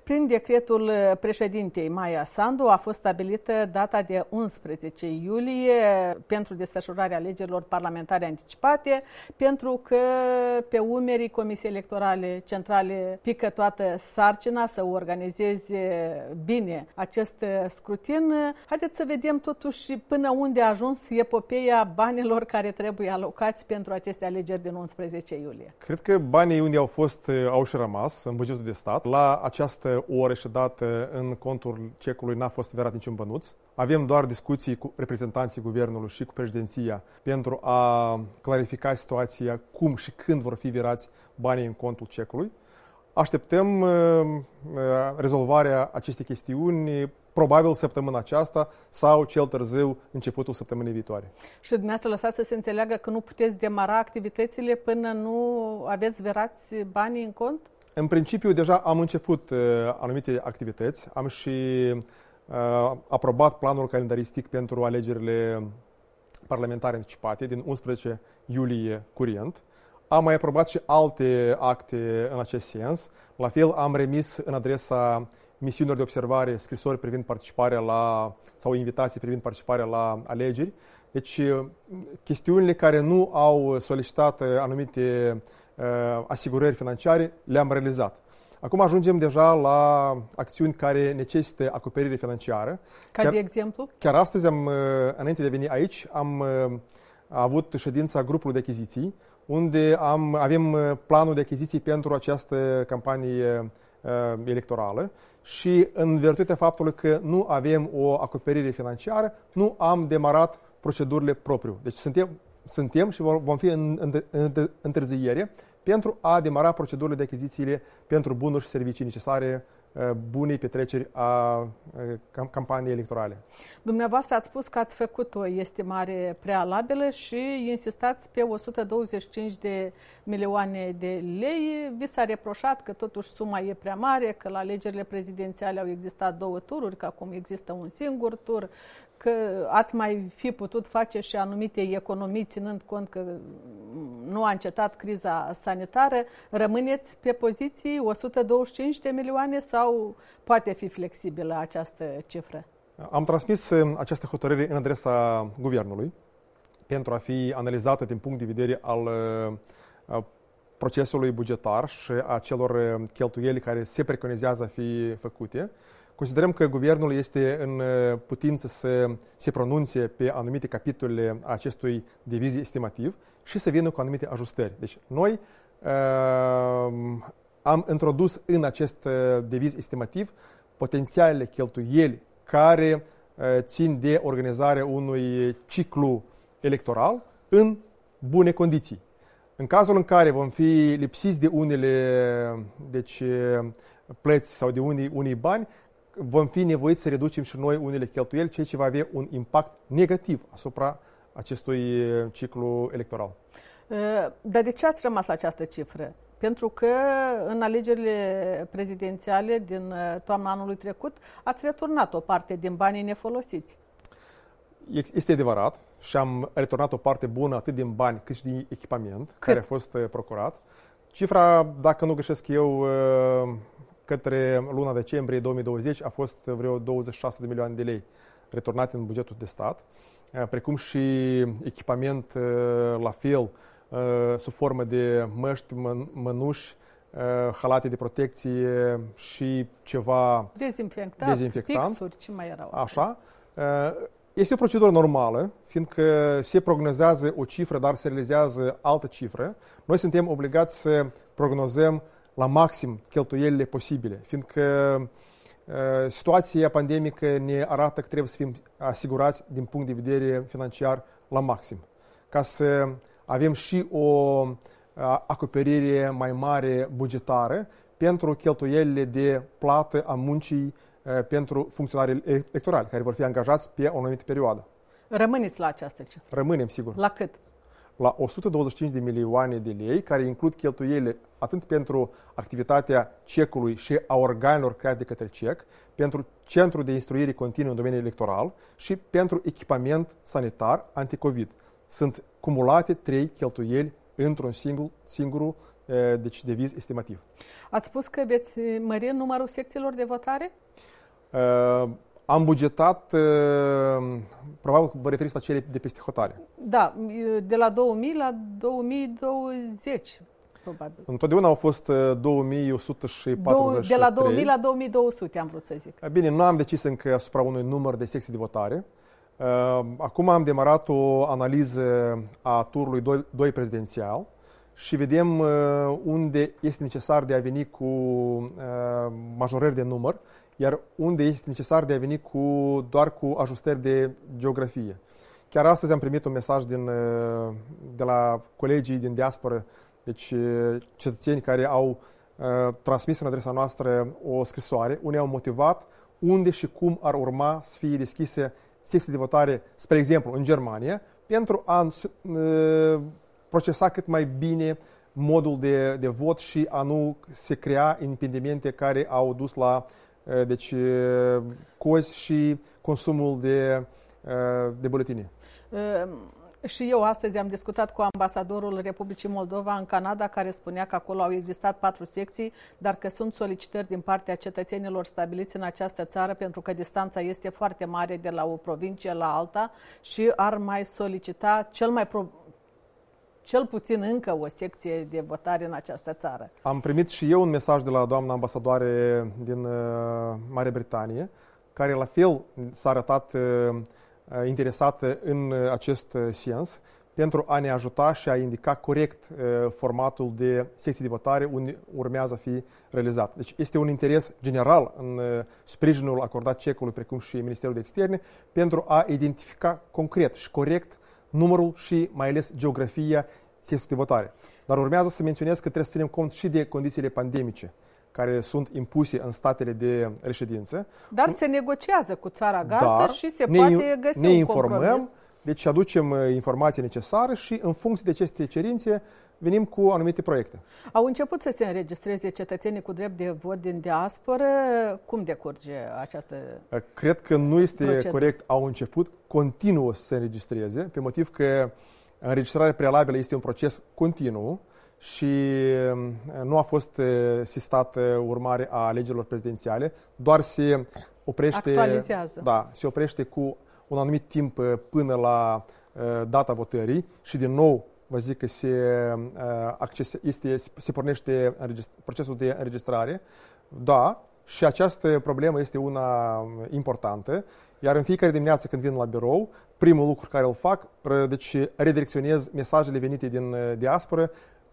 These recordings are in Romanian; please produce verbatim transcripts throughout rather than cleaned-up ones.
Prin decretul președintei Maia Sandu a fost stabilită data de unsprezece iulie pentru desfășurarea alegerilor parlamentare anticipate, pentru că pe umerii Comisiei Electorale Centrale pică toată sarcina să organizeze bine acest scrutin. Haideți să vedem totuși până unde a ajuns epopeia banilor care trebuie alocați pentru aceste alegeri din unsprezece iulie. Cred că banii unde au fost au și rămas în bugetul de stat. La această oră și dată în contul cecului n-a fost verat niciun bănuț. Avem doar discuții cu reprezentanții guvernului și cu președinția pentru a clarifica situația cum și când vor fi virați banii în contul cecului. Așteptăm uh, rezolvarea acestei chestiuni probabil săptămâna aceasta sau cel târziu începutul săptămânii viitoare. Și dumneavoastră lăsați să se înțeleagă că nu puteți demara activitățile până nu aveți virați banii în cont? În principiu, deja am început uh, anumite activități. Am și uh, aprobat planul calendaristic pentru alegerile parlamentare anticipate din unsprezece iulie curent. Am mai aprobat și alte acte în acest sens. La fel, am remis în adresa misiunilor de observare scrisori privind participarea la, sau invitații privind participarea la alegeri. Deci, chestiunile care nu au solicitat anumite uh, asigurări financiare le-am realizat. Acum ajungem deja la acțiuni care necesită acoperire financiară. Ca chiar, de exemplu? Chiar astăzi, am, înainte de a veni aici, am avut ședința grupului de achiziții, unde am, avem planul de achiziții pentru această campanie uh, electorală și în virtutea faptului că nu avem o acoperire financiară, nu am demarat procedurile propriu. Deci suntem, suntem și vom fi în, în, în întârziere pentru a demara procedurile de achizițiile pentru bunuri și servicii necesare bunei petreceri a campaniei electorale. Dumneavoastră ați spus că ați făcut o estimare prealabilă și insistați pe o sută douăzeci și cinci de milioane de lei. Vi s-a reproșat că totuși suma e prea mare, că la alegerile prezidențiale au existat două tururi, că acum există un singur tur, că ați mai fi putut face și anumite economii ținând cont că nu a încetat criza sanitară. Rămâneți pe poziții o sută douăzeci și cinci de milioane sau poate fi flexibilă această cifră? Am transmis această hotărâre în adresa guvernului pentru a fi analizată din punct de vedere al procesului bugetar și a celor cheltuieli care se preconizează a fi făcute. Considerăm că guvernul este în putință să se pronunțe pe anumite capitole a acestui deviz estimativ și să vină cu anumite ajustări. Deci noi uh, am introdus în acest deviz estimativ potențialele cheltuieli care uh, țin de organizarea unui ciclu electoral în bune condiții. În cazul în care vom fi lipsiți de unele deci, plăți sau de unii, unii bani, vom fi nevoiți să reducem și noi unele cheltuieli, ceea ce va avea un impact negativ asupra acestui ciclu electoral. Dar de ce ați rămas la această cifră? Pentru că în alegerile prezidențiale din toamna anului trecut ați returnat o parte din banii nefolosiți. Este adevărat și am returnat o parte bună atât din bani cât și din echipament Cât? care a fost procurat. Cifra, dacă nu greșesc eu, către luna decembrie două mii douăzeci a fost vreo douăzeci și șase de milioane de lei returnate în bugetul de stat, precum și echipament la fel, sub formă de măști, mănuși, halate de protecție și ceva dezinfectant, dezinfectant. Tixuri, ce mai erau? Așa. Este o procedură normală, fiindcă se prognozează o cifră, dar se realizează altă cifră. Noi suntem obligați să prognozăm la maxim cheltuielile posibile, fiindcă uh, situația pandemică ne arată că trebuie să fim asigurați din punct de vedere financiar la maxim, ca să avem și o uh, acoperire mai mare bugetară pentru cheltuielile de plată a muncii uh, pentru funcționarii electorali, care vor fi angajați pe o anumită perioadă. Rămâneți la această cifră? Rămânem, sigur. La cât? La o sută douăzeci și cinci de milioane de lei, care includ cheltuielile atât pentru activitatea cecului și a organelor create de către cec, pentru centru de instruire continuă în domeniul electoral și pentru echipament sanitar anticovid. Sunt cumulate trei cheltuieli într-un singur, singur deci de viz estimativ. Ați spus că veți mări numărul secțiilor de votare? Am bugetat, probabil vă referiți la cele de peste hotare. Da, de la două mii la două mii douăzeci, probabil. Întotdeauna au fost două mii o sută patruzeci și trei. De la două mii la două mii două sute, am vrut să zic. Bine, nu am decis încă asupra unui număr de secții de votare. Acum am demarat o analiză a turului doi prezidențial și vedem unde este necesar de a veni cu majorări de număr, iar unde este necesar de a veni cu, doar cu ajustări de geografie. Chiar astăzi am primit un mesaj din, de la colegii din diasporă, deci cetățeni care au uh, transmis în adresa noastră o scrisoare, unde au motivat unde și cum ar urma să fie deschise secții de votare, spre exemplu, în Germania, pentru a uh, procesa cât mai bine modul de, de vot și a nu se crea impedimente care au dus la uh, deci, uh, cozi și consumul de, uh, de buletine. Uh. Și eu astăzi am discutat cu ambasadorul Republicii Moldova în Canada, care spunea că acolo au existat patru secții, dar că sunt solicitări din partea cetățenilor stabiliți în această țară, pentru că distanța este foarte mare de la o provincie la alta și ar mai solicita cel mai pro... cel puțin încă o secție de votare în această țară. Am primit și eu un mesaj de la doamna ambasadoare din uh, Marea Britanie, care la fel s-a arătat uh, interesată în acest sens pentru a ne ajuta și a indica corect formatul de secții de votare unde urmează a fi realizat. Deci este un interes general în sprijinul acordat cecului, precum și Ministerul de Externe, pentru a identifica concret și corect numărul și mai ales geografia secțiilor de votare. Dar urmează să menționez că trebuie să ținem cont și de condițiile pandemice care sunt impuse în statele de reședință. Dar se negociază cu țara gazdă Dar și se ne, poate găsi ne un informăm, compromis. Deci aducem informații necesare și în funcție de aceste cerințe venim cu anumite proiecte. Au început să se înregistreze cetățenii cu drept de vot din diasporă. Cum decurge această Cred că nu este procedură? corect. Au început, continuă să se înregistreze, pe motiv că înregistrarea prealabilă este un proces continuu și nu a fost sistat urmare a alegerilor prezidențiale, doar se oprește, actualizează. Da, se oprește cu un anumit timp până la data votării și din nou vă zic că se, acces, este, se pornește procesul de înregistrare. Da, și această problemă este una importantă, iar în fiecare dimineață când vin la birou, primul lucru care îl fac, deci redirecționez mesajele venite din diasporă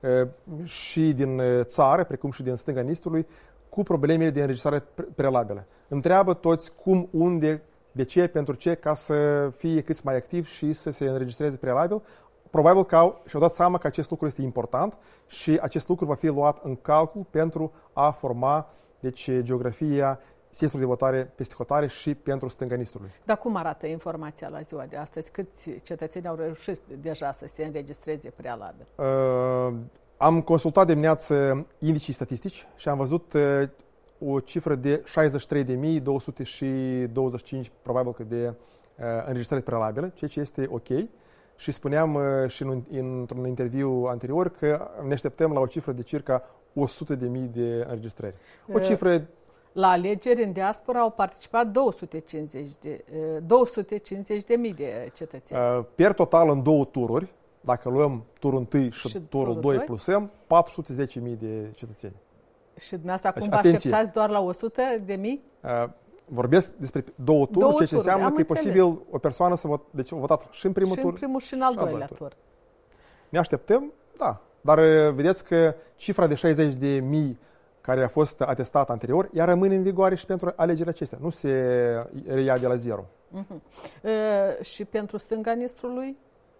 și din țară, precum și din stânga Nistrului, cu problemele de înregistrare prealabilă. Întreabă toți cum, unde, de ce, pentru ce, ca să fie cât mai activ și să se înregistreze prealabil. Probabil că au, și-au dat seama că acest lucru este important și acest lucru va fi luat în calcul pentru a forma deci, geografia secțiilor de votare peste hotare și pentru stânga Nistrului. Dar cum arată informația la ziua de astăzi? Câți cetățeni au reușit deja să se înregistreze prealabil? Uh, am consultat dimineață indicii statistici și am văzut uh, o cifră de șaizeci și trei de mii două sute douăzeci și cinci probabil că de uh, înregistrări prealabile, ceea ce este ok. Și spuneam uh, și în, într-un interviu anterior că ne așteptăm la o cifră de circa o sută de mii de înregistrări. O cifră... La alegeri în diaspora au participat două sute cincizeci de, două sute cincizeci de mii de cetățeni. Uh, per total în două tururi, dacă luăm turul întâi și, și turul doi plus M, patru sute zece mii de cetățeni. Și dumneavoastră acum deci, vă așteptați doar la o sută de mii? Uh, vorbesc despre două tururi, două ceea ce înseamnă că înțeles. E posibil o persoană să vot, deci a votat și în primul și tur în primul și în al doilea tur. tur. Ne așteptăm, da. Dar vedeți că cifra de șaizeci de mii care a fost atestată anterior, ea rămâne în vigoare și pentru alegerile acestea. Nu se reia de la zero. Uh-huh. Uh, și pentru stânga Nistrului?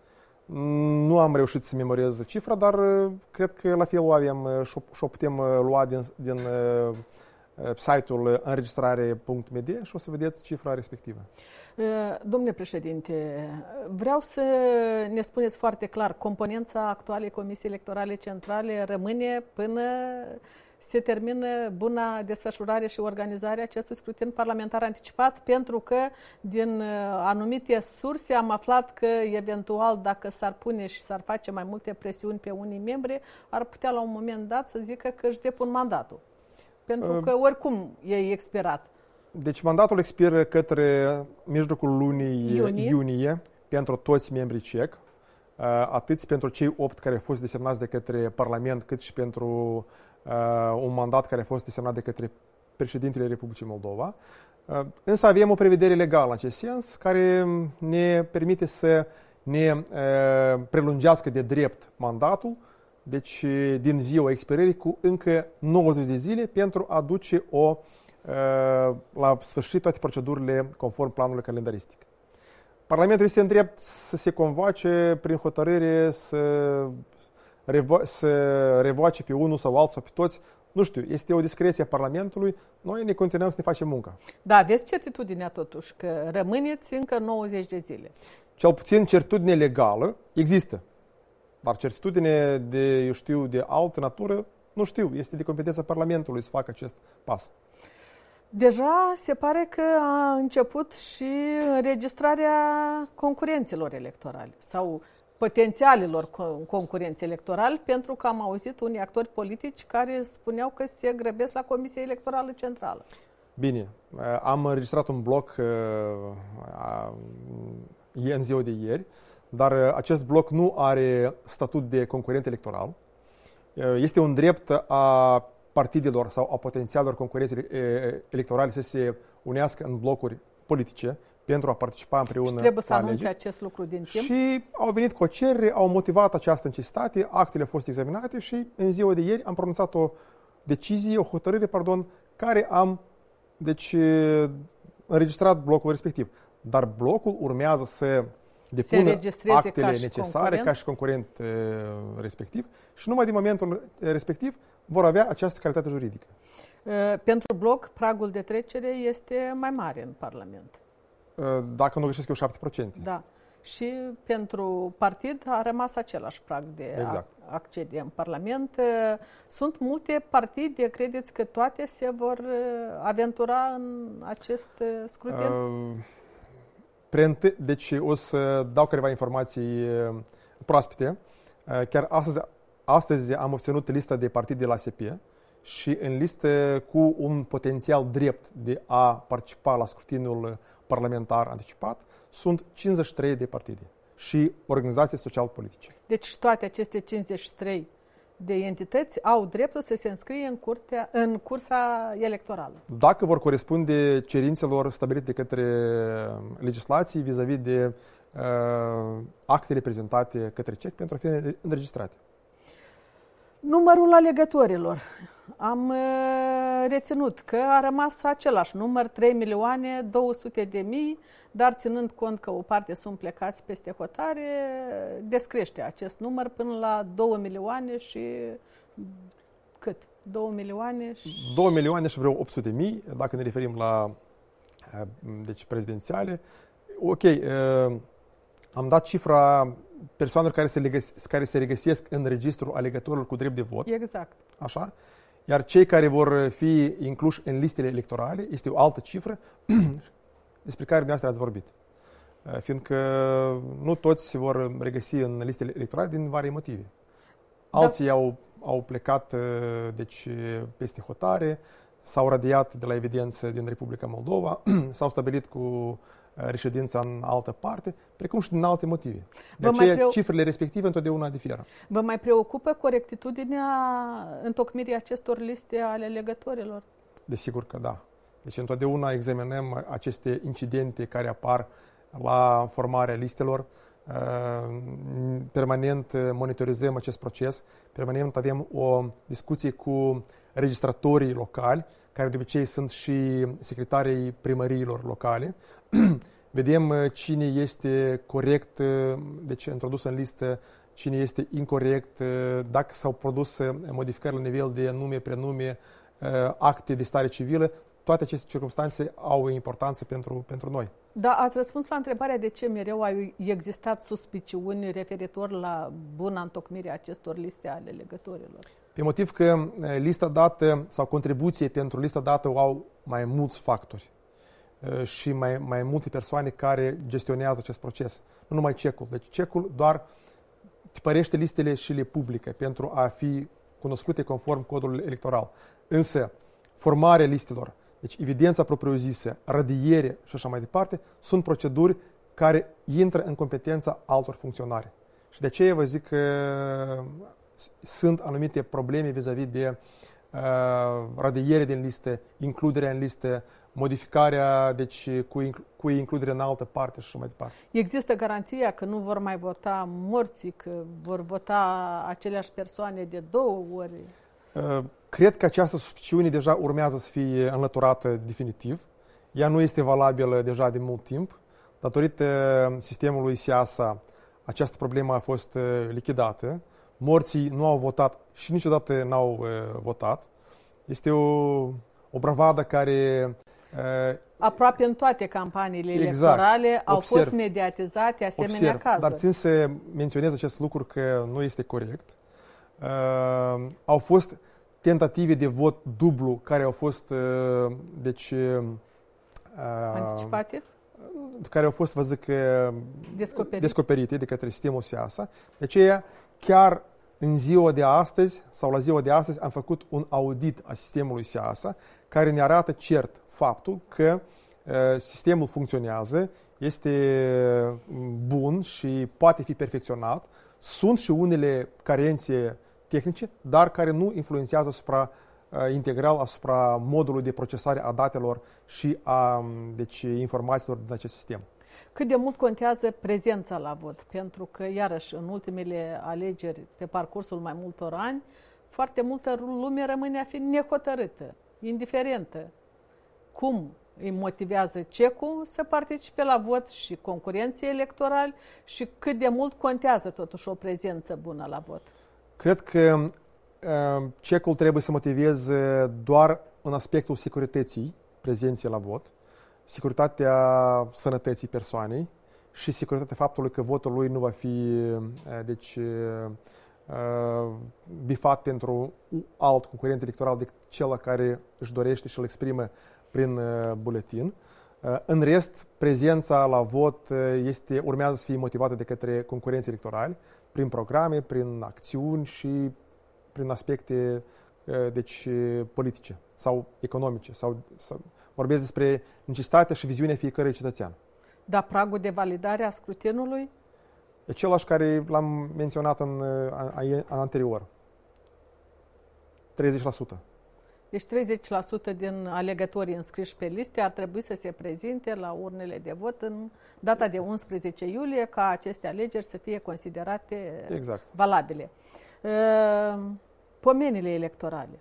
Nu am reușit să memorez cifra, dar cred că la fel o avem și o putem lua din, din uh, site-ul înregistrare punct m d și o să vedeți cifra respectivă. Uh, domnule președinte, vreau să ne spuneți foarte clar, componența actualei Comisiei Electorale Centrale rămâne până se termină buna desfășurare și organizare a acestui scrutin parlamentar anticipat, pentru că din anumite surse am aflat că eventual dacă s-ar pune și s-ar face mai multe presiuni pe unii membri, ar putea la un moment dat să zică că își depun mandatul. Pentru că oricum e expirat. Deci mandatul expiră către mijlocul lunii iunie, iunie pentru toți membrii C E C, atât pentru cei opt care au fost desemnați de către Parlament, cât și pentru uh, un mandat care a fost desemnat de către președintele Republicii Moldova. Uh, însă avem o prevedere legală în acest sens, care ne permite să ne uh, prelungească de drept mandatul, deci din ziua expirării cu încă nouăzeci de zile pentru a duce o, uh, la sfârșit toate procedurile conform planului calendaristic. Parlamentul este în drept să se convoace prin hotărâre, să, revo- să revoace pe unul sau altul sau pe toți. Nu știu, este o discreție a Parlamentului. Noi ne continuăm să ne facem munca. Da, aveți certitudinea totuși că rămâneți încă nouăzeci de zile. Cel puțin certitudine legală există. Dar certitudine de, eu știu, de altă natură, nu știu. Este de competența Parlamentului să facă acest pas. Deja se pare că a început și înregistrarea concurenților electorali sau potențialilor concurenți electorali, pentru că am auzit unii actori politici care spuneau că se grăbesc la Comisia Electorală Centrală. Bine, am înregistrat un bloc în ziua de ieri, dar acest bloc nu are statut de concurent electoral. Este un drept a partidelor sau a potențialelor concurenți electorale să se unească în blocuri politice pentru a participa împreună. Și trebuie să anunțe acest lucru din timp. Și au venit cu o cerere, au motivat această necesitate, actele au fost examinate și în ziua de ieri am pronunțat o decizie, o hotărâre, pardon, care am deci, înregistrat blocul respectiv. Dar blocul urmează să depună actele ca necesare concurent. ca și concurent e, respectiv și numai din momentul respectiv vor avea această calitate juridică. Pentru bloc, pragul de trecere este mai mare în Parlament. Dacă nu greșesc eu, șapte la sută. Da. Și pentru partid a rămas același prag de exact. a accede în Parlament. Sunt multe partide, credeți că toate se vor aventura în acest scrutin? Uh, Deci o să dau câteva informații proaspete. Chiar astăzi, astăzi am obținut lista de partide de la S P și în listă cu un potențial drept de a participa la scrutinul parlamentar anticipat sunt cincizeci și trei de partide și organizații social-politice. Deci toate aceste cincizeci și trei de entități au dreptul să se înscrie în, curtea, în cursa electorală. Dacă vor corespunde cerințelor stabilite de către legislații vis-a-vis de uh, actele prezentate către C E C pentru a fi înregistrate. Numărul alegătorilor. Am uh, reținut că a rămas același număr, trei milioane două sute de mii, dar ținând cont că o parte sunt plecați peste hotare, descrește acest număr până la două milioane și cât? două milioane și... două milioane și vreo opt sute de mii, dacă ne referim la deci prezidențiale. Ok, uh, am dat cifra persoanelor care se, legăs- care se regăsesc în registrul alegătorilor cu drept de vot. Exact. Așa. Iar cei care vor fi incluși în listele electorale este o altă cifră despre care dumneavoastră ați vorbit. Fiindcă nu toți se vor regăsi în listele electorale din vari motive. Alții da. au, au plecat deci, peste hotare, s-au radiat de la evidență din Republica Moldova, s-au stabilit cu reședința în altă parte, precum și din alte motive. De aceea, preu... cifrele respective întotdeauna diferă. Vă mai preocupă corectitudinea întocmirii acestor liste ale alegătorilor? Desigur că da. Deci întotdeauna examinăm aceste incidente care apar la formarea listelor, permanent monitorizăm acest proces, permanent avem o discuție cu registratorii locali, care de obicei sunt și secretarii primăriilor locale. Vedem cine este corect, deci introdus în listă, cine este incorect, dacă s-au produs modificări la nivel de nume, prenume, acte de stare civilă. Toate aceste circunstanțe au o importanță pentru, pentru noi. Da, ați răspuns la întrebarea de ce mereu au existat suspiciuni referitor la buna întocmire a acestor liste ale legătorilor. Pe motiv că lista dată sau contribuție pentru lista dată au mai mulți factori și mai, mai multe persoane care gestionează acest proces. Nu numai cecul. Deci cecul doar tipărește listele și le publică pentru a fi cunoscute conform codului electoral. Însă, formarea listelor, deci evidența propriu-zisă, radiere și așa mai departe, sunt proceduri care intră în competența altor funcționari. Și de aceea vă zic că sunt anumite probleme vis-a-vis de uh, radiere din liste, includerea în liste, modificarea, deci cu, inclu- cu includere în altă parte și așa mai departe. Există garanția că nu vor mai vota morții, că vor vota aceleași persoane de două ori? Uh, cred că această suspiciune deja urmează să fie înlăturată definitiv. Ea nu este valabilă deja de mult timp. Datorită sistemului S I A S A, această problemă a fost lichidată. Morții nu au votat și niciodată n-au uh, votat. Este o, o bravadă care... Uh, Aproape în toate campaniile exact, electorale au observ, fost mediatizate asemenea observ, cazuri. Dar țin să menționez acest lucru că nu este corect. Uh, au fost tentative de vot dublu care au fost uh, deci, uh, anticipate? Care au fost, vă zic, descoperite, descoperite de către sistemul S I A S A. De aceea, chiar în ziua de astăzi sau la ziua de astăzi am făcut un audit a sistemului S I A S A care ne arată cert faptul că uh, sistemul funcționează, este bun și poate fi perfecționat. Sunt și unele carențe tehnice, dar care nu influențează asupra uh, integral asupra modului de procesare a datelor și a deci, informațiilor din acest sistem. Cât de mult contează prezența la vot? Pentru că, iarăși, în ultimele alegeri, pe parcursul mai multor ani, foarte multă lume rămâne a fi nehotărâtă, indiferentă. Cum îi motivează cecul să participe la vot și concurenții electorali și cât de mult contează totuși o prezență bună la vot? Cred că uh, cecul trebuie să motiveze doar în aspectul securității prezenței la vot, securitatea sănătății persoanei și securitatea faptului că votul lui nu va fi deci, bifat pentru alt concurent electoral decât cel care își dorește și îl exprimă prin buletin. În rest, prezența la vot este, urmează să fie motivată de către concurenții electorali prin programe, prin acțiuni și prin aspecte deci, politice sau economice sau, sau vorbesc despre necesitatea și viziunea fiecărui cetățean. Dar pragul de validare a scrutinului? E același care l-am menționat în an anterior. treizeci la sută. Deci treizeci la sută din alegătorii înscriși pe liste ar trebui să se prezinte la urnele de vot în data de unsprezece iulie ca aceste alegeri să fie considerate exact. valabile. Pomenile electorale.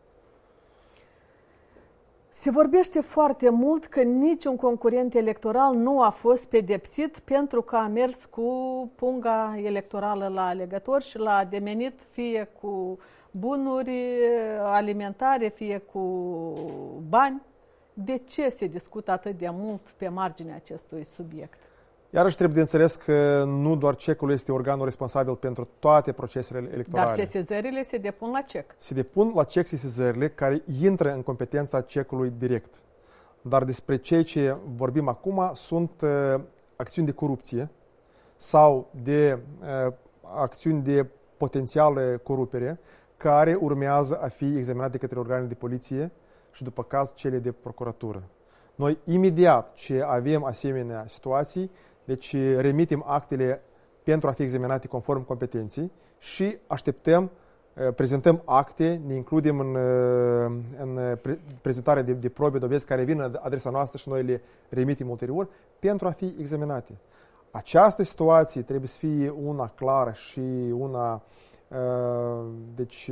Se vorbește foarte mult că niciun concurent electoral nu a fost pedepsit pentru că a mers cu punga electorală la alegători și l-a ademenit fie cu bunuri alimentare, fie cu bani. De ce se discută atât de mult pe marginea acestui subiect? Iarăși trebuie de înțeles că nu doar cecul este organul responsabil pentru toate procesele electorale. Dar sesizările se depun la cec. Se depun la cec sesizările care intră în competența cecului direct. Dar despre ceea ce vorbim acum sunt uh, acțiuni de corupție sau de uh, acțiuni de potențială corupere care urmează a fi examinate de către organele de poliție și după caz cele de procuratură. Noi imediat ce avem asemenea situații, deci remitem actele pentru a fi examinate conform competenței și așteptăm, prezentăm acte, ne includem în, în prezentarea de, de probe, dovezi care vin în adresa noastră și noi le remitem ulterior pentru a fi examinate. Această situație trebuie să fie una clară și una deci,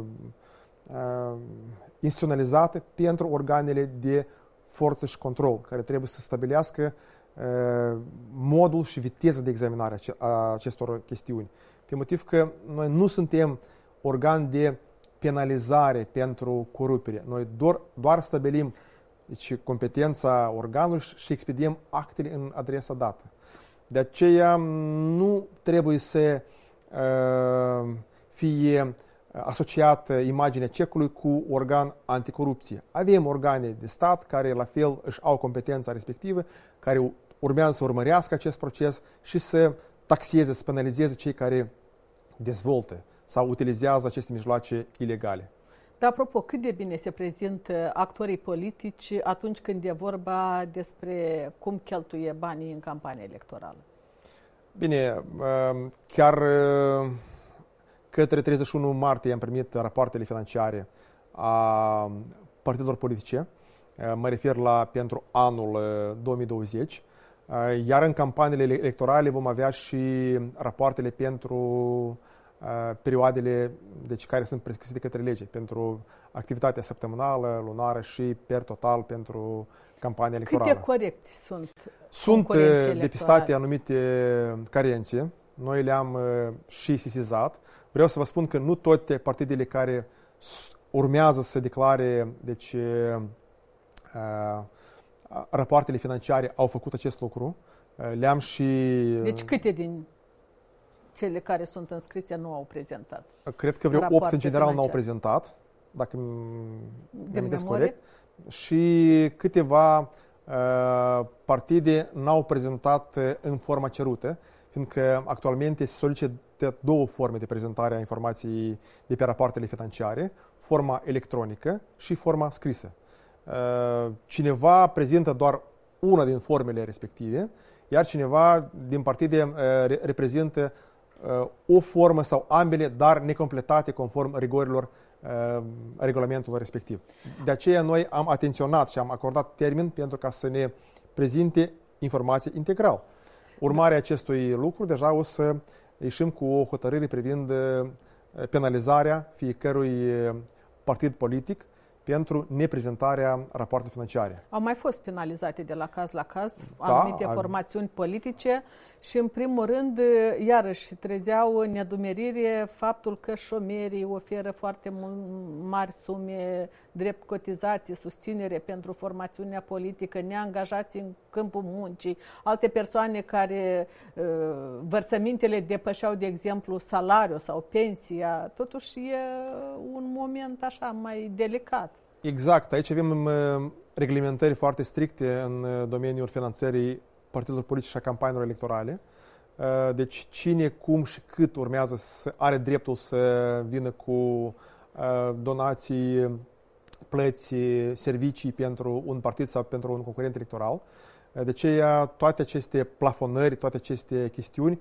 instituționalizată pentru organele de forță și control, care trebuie să stabilească uh, modul și viteza de examinare a acestor chestiuni. Pe motiv că noi nu suntem organ de penalizare pentru corupere. Noi doar, doar stabilim deci, competența organului și expediem actele în adresa dată. De aceea nu trebuie să uh, fie asociat imaginea cecului cu organ anticorupție. Avem organe de stat care la fel își au competența respectivă, care urmează să urmărească acest proces și să taxeze, să penalizeze cei care dezvoltă sau utilizează aceste mijloace ilegale. Dar, apropo, cât de bine se prezintă actorii politici atunci când e vorba despre cum cheltuie banii în campanie electorală? Bine, chiar către treizeci și unu martie am primit rapoartele financiare a partidelor politice, mă refer la pentru anul două mii douăzeci, iar în campaniile electorale vom avea și rapoartele pentru perioadele deci, care sunt prescrise de către lege, pentru activitatea săptămânală, lunară și per total pentru campania electorală. Câte corecții sunt? Sunt depistate anumite carențe, noi le-am și sesizat. Vreau să vă spun că nu toate partidele care urmează să declare deci, rapoartele financiare au făcut acest lucru. Le-am și... Deci câte din cele care sunt înscrise nu au prezentat? Cred că vreo opt în general n-au prezentat, dacă îmi amintesc corect. Și câteva uh, partide n-au prezentat în forma cerută, fiindcă actualmente se solicită două forme de prezentare a informației de pe rapoartele financiare, forma electronică și forma scrisă. Uh, cineva prezintă doar una din formele respective, iar cineva din partide uh, reprezintă uh, o formă sau ambele, dar necompletate conform rigorilor uh, regulamentului respectiv. De aceea noi am atenționat și am acordat termen pentru ca să ne prezinte informații integral. Urmarea acestui lucru, deja o să ieșim cu o hotărâre privind penalizarea fiecărui partid politic pentru neprezentarea rapoartelor financiare. Au mai fost penalizate de la caz la caz da, anumite formațiuni politice și, în primul rând, iarăși trezeau în nedumerire faptul că șomerii oferă foarte mari sume drept cotizație, susținere pentru formațiunea politică, neangajați în câmpul muncii, alte persoane care vărsămintele depășeau, de exemplu, salariul sau pensia. Totuși e un moment așa mai delicat. Exact. Aici avem reglementări foarte stricte în domeniul finanțării partidelor politice și a campaniilor electorale. Deci cine, cum și cât urmează să are dreptul să vină cu donații, plăți, servicii pentru un partid sau pentru un concurent electoral. De aceea toate aceste plafonări, toate aceste chestiuni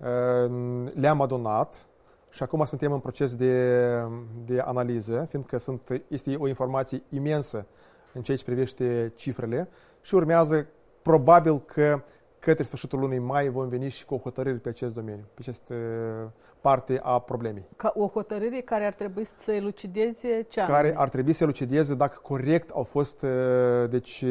le-am adunat. Și acum suntem în proces de, de analiză, fiindcă sunt, este o informație imensă în ceea ce privește cifrele și urmează probabil că către sfârșitul lunii mai vom veni și cu o hotărâre pe acest domeniu, pe această parte a problemei. Ca o hotărâre care ar trebui să elucideze ce anume? Care ar trebui să elucideze dacă corect au fost deci,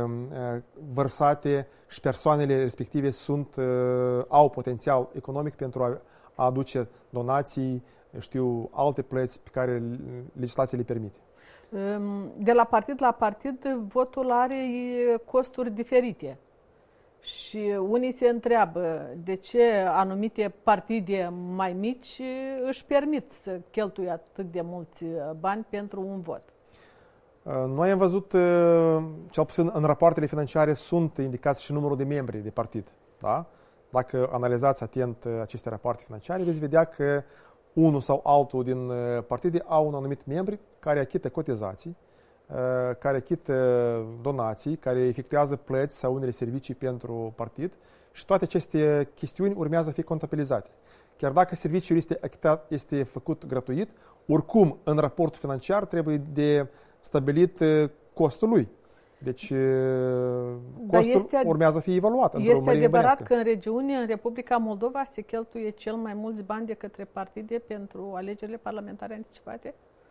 vărsate și persoanele respective sunt, au potențial economic pentru a a aduce donații, știu, alte plăți pe care legislația le permite. De la partid la partid, votul are costuri diferite. Și unii se întreabă de ce anumite partide mai mici își permit să cheltuie atât de mulți bani pentru un vot. Noi am văzut, cel puțin în rapoartele financiare, sunt indicați și numărul de membri de partid. Da? Dacă analizați atent aceste rapoarte financiare, veți vedea că unul sau altul din partide au un anumit membri care achită cotizații, care achită donații, care efectuează plăți sau unele servicii pentru partid și toate aceste chestiuni urmează a fi contabilizate. Chiar dacă serviciul este achitat, este făcut gratuit, oricum în raportul financiar trebuie de stabilit costul lui. Deci costul este, urmează a fi evaluat. Este adevărat că în regiune, în Republica Moldova, se cheltuie cel mai mulți bani de către partide pentru alegerile parlamentare anticipate?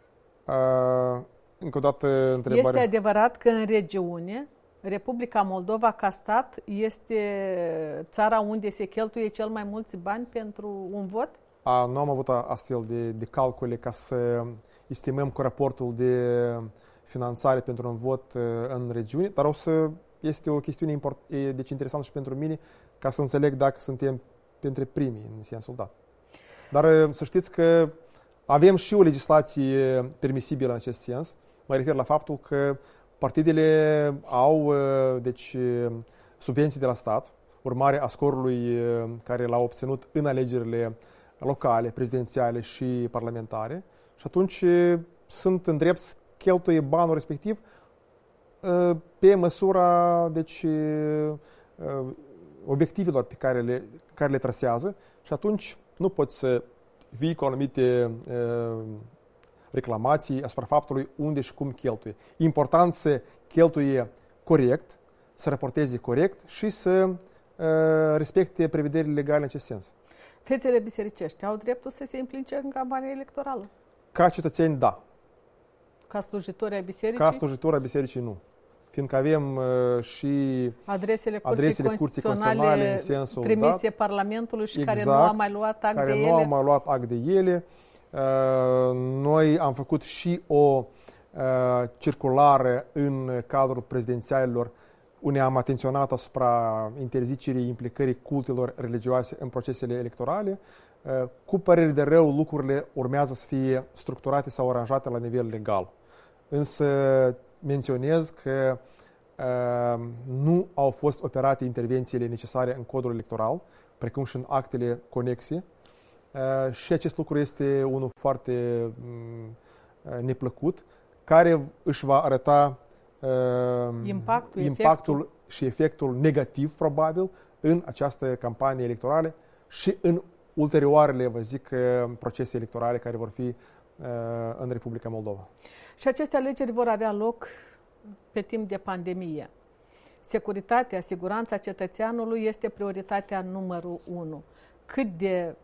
Uh, încă o dată întrebare. Este adevărat că în regiune, Republica Moldova ca stat este țara unde se cheltuie cel mai mulți bani pentru un vot? A, nu am avut astfel de, de calcule ca să estimăm cu raportul de finanțare pentru un vot în regiune, dar o să este o chestiune import, deci interesantă și pentru mine ca să înțeleg dacă suntem printre primii în sensul dat. Dar să știți că Avem și o legislație permisibilă în acest sens. Mă refer la faptul că partidele au deci, subvenții de la stat, urmare a scorului care l-au obținut în alegerile locale, prezidențiale și parlamentare. Și atunci sunt în drept să cheltuie banul respectiv pe măsura deci, obiectivelor pe care le, care le trasează și atunci nu poți să vii cu anumite reclamații asupra faptului unde și cum cheltuie. Important să cheltuie corect, să raporteze corect și să respecte prevederile legale în acest sens. Fețele bisericești au dreptul să se implice în campania electorală? Ca cetățeni, da. Ca slujitori ai bisericii? Ca slujitori ai bisericii, nu. Fiindcă avem uh, și adresele, adresele curții constituționale în sensul trimise dat, Parlamentului și exact, care nu au mai luat act care de nu ele. au mai luat act de ele. Uh, noi am făcut și o uh, circulară în cadrul prezidențialilor unde am atenționat asupra interzicerii implicării cultelor religioase în procesele electorale. Uh, cu părere de rău, lucrurile urmează să fie structurate sau aranjate la nivel legal. Însă menționez că uh, nu au fost operate intervențiile necesare în codul electoral, precum și în actele conexe. Uh, și acest lucru este unul foarte uh, neplăcut, care își va arăta uh, impactul, impactul efectul. și efectul negativ, probabil, în această campanie electorală și în ulterioarele, vă zic, procese electorale care vor fi uh, în Republica Moldova. Și aceste alegeri vor avea loc pe timp de pandemie. Securitatea, siguranța cetățeanului este prioritatea numărul unu. Cât de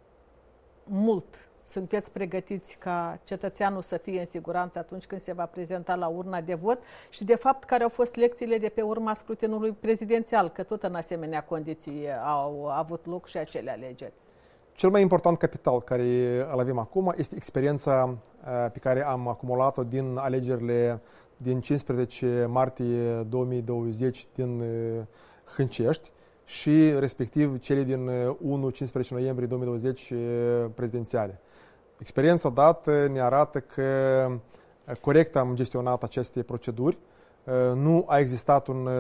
mult sunteți pregătiți ca cetățeanul să fie în siguranță atunci când se va prezenta la urna de vot și, de fapt, care au fost lecțiile de pe urma scrutinului prezidențial, că tot în asemenea condiții au avut loc și acele alegeri? Cel mai important capital care îl avem acum este experiența pe care am acumulat-o din alegerile din cincisprezece martie două mii douăzeci din Hâncești și respectiv cele din unu cincisprezece noiembrie două mii douăzeci prezidențiale. Experiența dată ne arată că corect am gestionat aceste proceduri, nu a existat un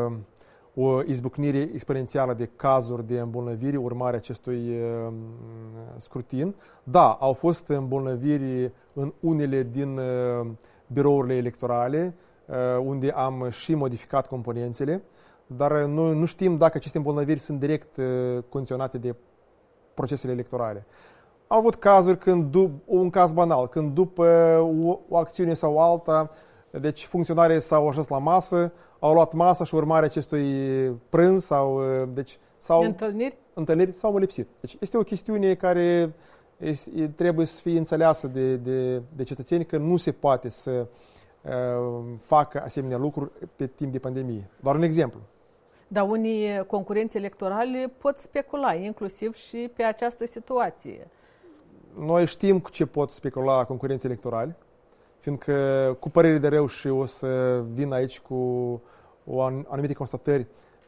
o izbucnire exponențială de cazuri de îmbolnăviri urmare acestui uh, scrutin. Da, au fost îmbolnăviri în unele din uh, birourile electorale, uh, unde am și modificat componențele, dar noi nu știm dacă aceste îmbolnăviri sunt direct uh, condiționate de procesele electorale. Au avut cazuri când, un caz banal, când după o, o acțiune sau alta, deci funcționarii s-au așezat la masă, au luat masa și urmarea acestui prânz sau, deci, sau întâlniri? întâlniri s-au lipsit. Deci este o chestiune care este, trebuie să fie înțeleasă de, de, de cetățeni că nu se poate să uh, facă asemenea lucruri pe timp de pandemie. Doar un exemplu. Dar unii concurenți electorali pot specula, inclusiv și pe această situație. Noi știm cu ce pot specula concurenții electorali, fiindcă cu părere de rău și o să vin aici cu o anumite constatări,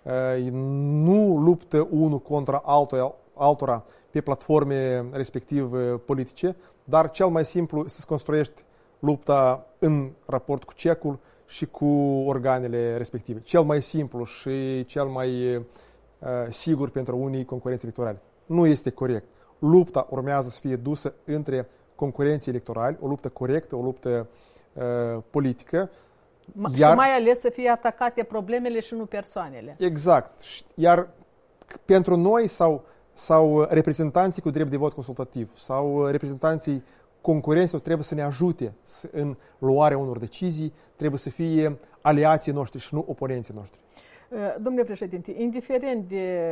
nu luptă unul contra altora, altora pe platforme respectiv politice, dar cel mai simplu să-ți construiești lupta în raport cu cecul și cu organele respective. Cel mai simplu și cel mai uh, sigur pentru unii concurenți electorali. Nu este corect. Lupta urmează să fie dusă între concurenții electorali, o luptă corectă, o luptă uh, politică. Iar, și mai ales să fie atacate problemele și nu persoanele. Exact. Iar pentru noi sau, sau reprezentanții cu drept de vot consultativ sau reprezentanții concurenților trebuie să ne ajute în luarea unor decizii, trebuie să fie aliații noștri și nu oponenții noștri. Domnule președinte, indiferent de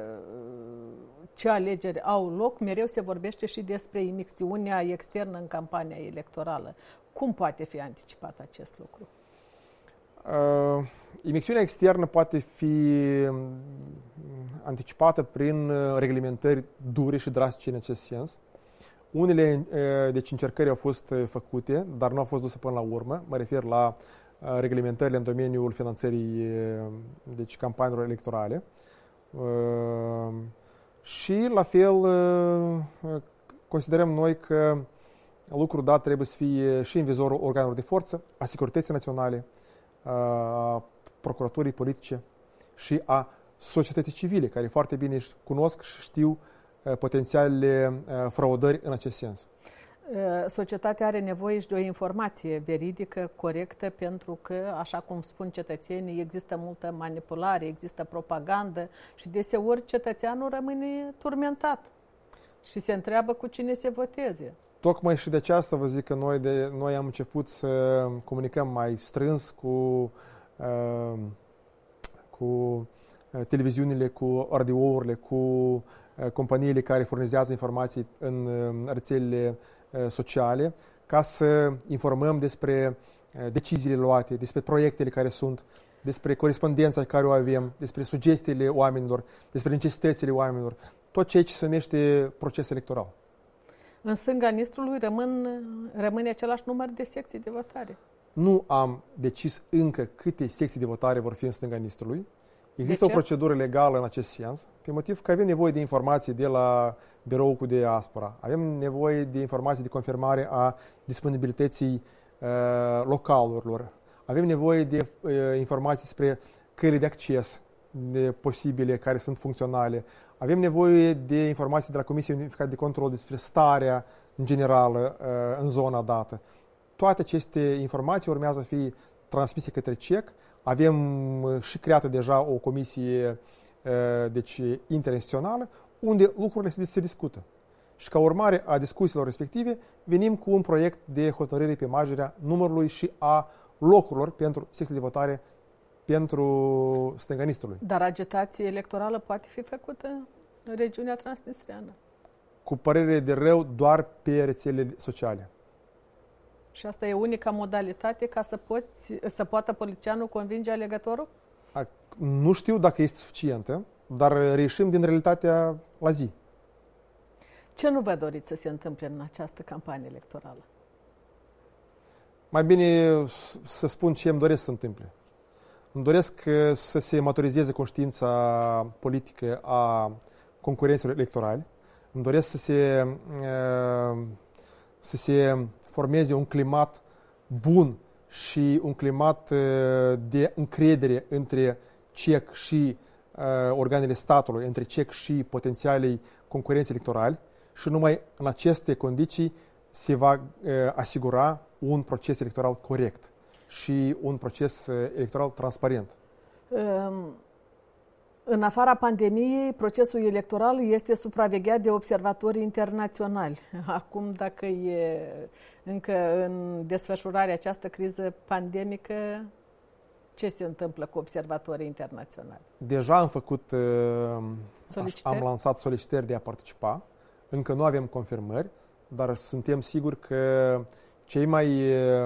ce alegeri au loc, mereu se vorbește și despre imixtiunea externă în campania electorală. Cum poate fi anticipat acest lucru? Uh, imixtiunea externă poate fi anticipată prin reglementări dure și drastice în acest sens. Unele uh, deci încercări au fost făcute, dar nu au fost duse până la urmă. Mă refer la uh, reglementările în domeniul finanțării uh, deci campaniilor electorale. Uh, și la fel uh, considerăm noi că lucru dat trebuie să fie și în vizorul organelor de forță, a securității naționale, a procuraturii politice și a societății civile, care foarte bine cunosc și știu potențialele fraudări în acest sens. Societatea are nevoie și de o informație veridică, corectă, pentru că, așa cum spun cetățenii, există multă manipulare, există propagandă și deseori cetățeanul rămâne turmentat și se întreabă cu cine se voteze. Tocmai și de aceasta vă zic că noi, de, noi am început să comunicăm mai strâns cu, uh, cu televiziunile, cu radiourile, cu uh, companiile care furnizează informații în uh, rețelele uh, sociale, ca să informăm despre uh, deciziile luate, despre proiectele care sunt, despre corespondența care o avem, despre sugestiile oamenilor, despre necesitățile oamenilor, tot ceea ce se numește proces electoral. În stânga Nistrului rămân, rămâne același număr de secții de votare. Nu am decis încă câte secții de votare vor fi în stânga Nistrului. Există o procedură legală în acest sens, pe motiv că avem nevoie de informații de la biroul cu diaspora, avem nevoie de informații de confirmare a disponibilității uh, localurilor, avem nevoie de uh, informații despre căile de acces de posibile care sunt funcționale, avem nevoie de informații de la Comisia Unificată de Control despre starea în generală uh, în zona dată. Toate aceste informații urmează să fie transmise către C E C. Avem și creată deja o comisie deci, interinstituțională unde lucrurile se, se discută. Și ca urmare a discuțiilor respective venim cu un proiect de hotărâre pe marginea numărului și a locurilor pentru secții de votare pentru stânga Nistrului. Dar agitație electorală poate fi făcută în regiunea transnistreană? Cu părere de rău doar pe rețelele sociale. Și asta e unica modalitate ca să, poți, să poată politicianul convinge alegătorul? A, nu știu dacă este suficientă, dar reieșim din realitatea la zi. Ce nu vă doriți să se întâmple în această campanie electorală? Mai bine să spun ce îmi doresc să se întâmple. Îmi doresc să se maturizeze conștiința politică a concurenților electorali. Îmi doresc să se, să se formeze un climat bun și un climat de încredere între C E C și organele statului, între C E C și potențialii concurenți electorali și numai în aceste condiții se va asigura un proces electoral corect și un proces electoral transparent. Um. În afara pandemiei, procesul electoral este supravegheat de observatori internaționali. Acum, dacă e încă în desfășurare această criză pandemică, ce se întâmplă cu observatorii internaționali? Deja am făcut, am lansat solicitări de a participa. Încă nu avem confirmări, dar suntem siguri că cei mai,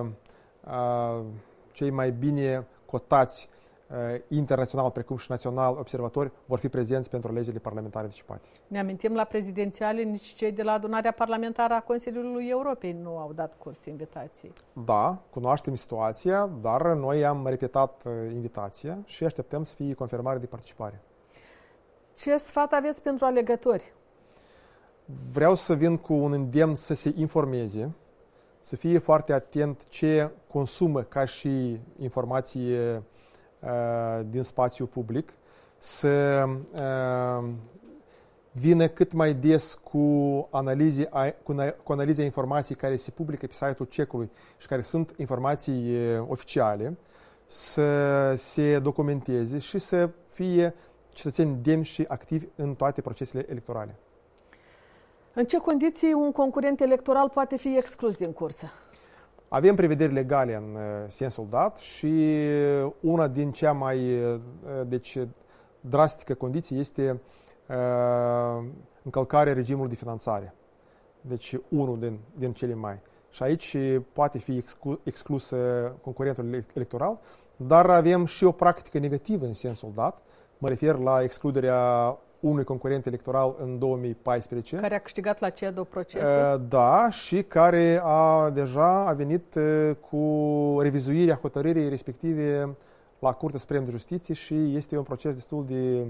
cei mai bine cotați internațional, precum și național, observatori vor fi prezenți pentru alegerile parlamentare anticipate. Ne amintim la prezidențiale, nici cei de la adunarea parlamentară a Consiliului Europei nu au dat curs invitației. Da, cunoaștem situația, dar noi am repetat invitația și așteptăm să fie confirmare de participare. Ce sfat aveți pentru alegători? Vreau să vin cu un îndemn să se informeze, să fie foarte atent ce consumă ca și informație din spațiu public, să uh, vină cât mai des cu analize, cu, cu analize informații care se publică pe site-ul C E C-ului și care sunt informații oficiale, să se documenteze și să fie cetățeni demni și activi în toate procesele electorale. În ce condiții un concurent electoral poate fi exclus din cursă? Avem prevederi legale în sensul dat și una din cea mai deci, drastică condiție este uh, încălcarea regimului de finanțare. Deci unul din, din cele mai. Și aici poate fi exclu, exclus concurentul electoral, dar avem și o practică negativă în sensul dat. Mă refer la excluderea unui concurent electoral în două mii paisprezece. Care a câștigat la C E D O procesul? Da, și care a deja a venit cu revizuirea hotărârii respective la Curtea Supremă de Justiție și este un proces destul de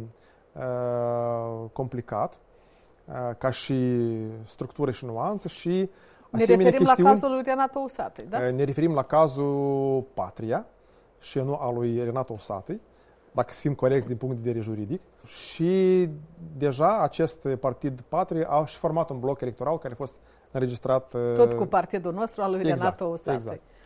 uh, complicat uh, ca și structură și nuanță și Ne referim la cazul lui Renato Usatăi, da? Ne referim la cazul Patria și nu al lui Renato Usatăi, dacă să fim corecți din punct de vedere juridic. Și deja acest partid Patria a și format un bloc electoral care a fost înregistrat... Tot cu partidul nostru, al lui exact, Renato Usatăi. Exact.